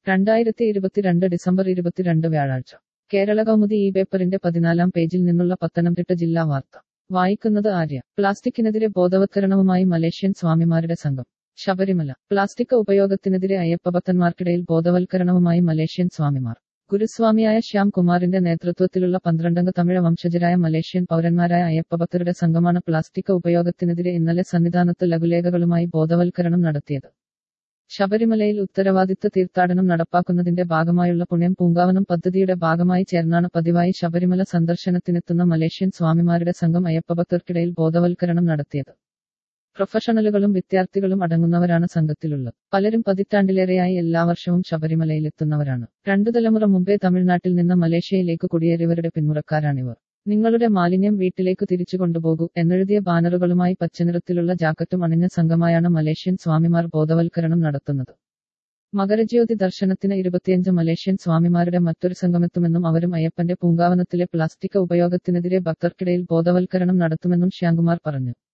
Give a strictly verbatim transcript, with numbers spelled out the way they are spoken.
രണ്ടായിരത്തി ഇരുപത്തിരണ്ട് ഡിസംബർ ഇരുപത്തിരണ്ട് വ്യാഴാഴ്ച കേരള കൗമുദി ഈ പേപ്പറിന്റെ പതിനാലാം പേജിൽ നിന്നുള്ള പത്തനംതിട്ട ജില്ലാ വാർത്ത വായിക്കുന്നത് ആര്യ. പ്ലാസ്റ്റിക്കിനെതിരെ ബോധവത്കരണവുമായി മലേഷ്യൻ സ്വാമിമാരുടെ സംഘം. ശബരിമല. പ്ലാസ്റ്റിക് ഉപയോഗത്തിനെതിരെ അയ്യപ്പഭക്തന്മാർക്കിടയിൽ ബോധവൽക്കരണവുമായി മലേഷ്യൻ സ്വാമിമാർ. ഗുരുസ്വാമിയായ ശ്യാം കുമാറിന്റെ നേതൃത്വത്തിലുള്ള പന്ത്രണ്ടംഗ തമിഴ് വംശജരായ മലേഷ്യൻ പൗരന്മാരായ അയ്യപ്പഭക്തരുടെ സംഘമാണ് പ്ലാസ്റ്റിക് ഉപയോഗത്തിനെതിരെ ഇന്നലെ സന്നിധാനത്ത് ലഘുലേഖകളുമായി ബോധവൽക്കരണം നടത്തിയത്. ശബരിമലയിൽ ഉത്തരവാദിത്ത തീർത്ഥാടനം നടപ്പാക്കുന്നതിന്റെ ഭാഗമായുള്ള പുണ്യം പൂങ്കാവനം പദ്ധതിയുടെ ഭാഗമായി ചേർന്നാണ് പതിവായി ശബരിമല സന്ദർശനത്തിനെത്തുന്ന മലേഷ്യൻ സ്വാമിമാരുടെ സംഘം അയ്യപ്പഭക്തർക്കിടയിൽ ബോധവൽക്കരണം നടത്തിയത്. പ്രൊഫഷണലുകളും വിദ്യാർത്ഥികളും അടങ്ങുന്നവരാണ് സംഘത്തിലുള്ളത്. പലരും പതിറ്റാണ്ടിലേറെയായി എല്ലാ വർഷവും ശബരിമലയിലെത്തുന്നവരാണ്. രണ്ടു തലമുറ മുമ്പേ തമിഴ്നാട്ടിൽ നിന്ന് മലേഷ്യയിലേക്ക് കുടിയേറിയവരുടെ പിന്മുറക്കാരാണിവർ. നിങ്ങളുടെ മാലിന്യം വീട്ടിലേക്ക് തിരിച്ചു കൊണ്ടുപോകൂ എന്നെഴുതിയ ബാനറുകളുമായി പച്ചനിറത്തിലുള്ള ജാക്കറ്റും അണിഞ്ഞ സംഘമായാണ് മലേഷ്യൻ സ്വാമിമാർ ബോധവൽക്കരണം നടത്തുന്നത്. മകരജ്യോതി ദർശനത്തിന് ഇരുപത്തിയഞ്ച് മലേഷ്യൻ സ്വാമിമാരുടെ മറ്റൊരു സംഘമെത്തുമെന്നും അവരും അയ്യപ്പന്റെ പൂങ്കാവനത്തിലെ പ്ലാസ്റ്റിക് ഉപയോഗത്തിനെതിരെ ഭക്തർക്കിടയിൽ ബോധവൽക്കരണം നടത്തുമെന്നും ശ്യാംകുമാർ പറഞ്ഞു.